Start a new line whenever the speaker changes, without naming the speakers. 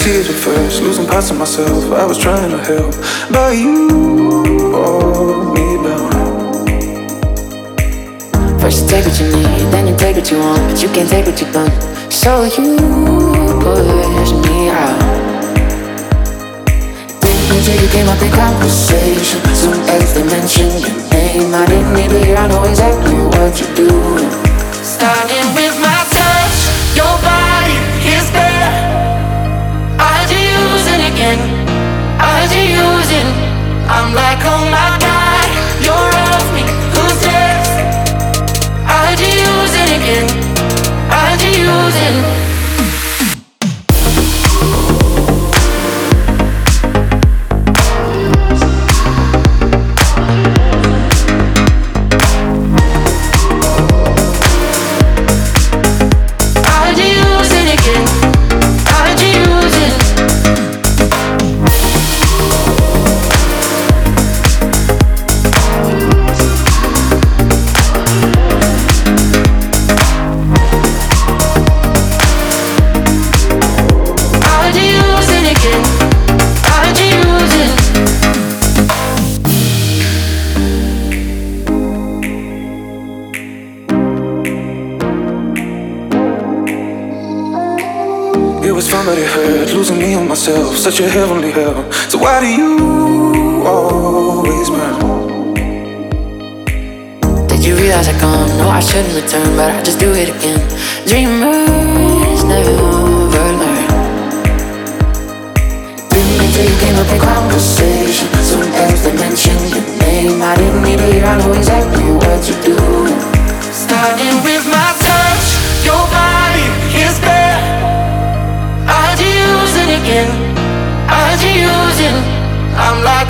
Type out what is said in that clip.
tears at first, losing parts of myself. I was trying to help, but you brought me down.
First you take what you need, then you take what you want, but you can't take what you don't. So you push me out. Didn't until you came up in conversation. Some else they mentioned your name. I didn't need to hear, I know exactly what you do. Starting with my touch, your body is there. I'd use it again, I'd use it. I'm like, oh my God, you're off me, who's next? I'd use it again, I'd use it.
It was fun but it hurt, losing me and myself, such a heavenly hell. So why do you always burn?
Did you realize I gone? No, I shouldn't return, but I just do it again. Dreamers never learn. Didn't until you came up in conversation. Some else they mentioned your name. I didn't need to hear, I know exactly what you do. Starting with my touch, your body is there. I'd use it again, I'd use it. I'm like,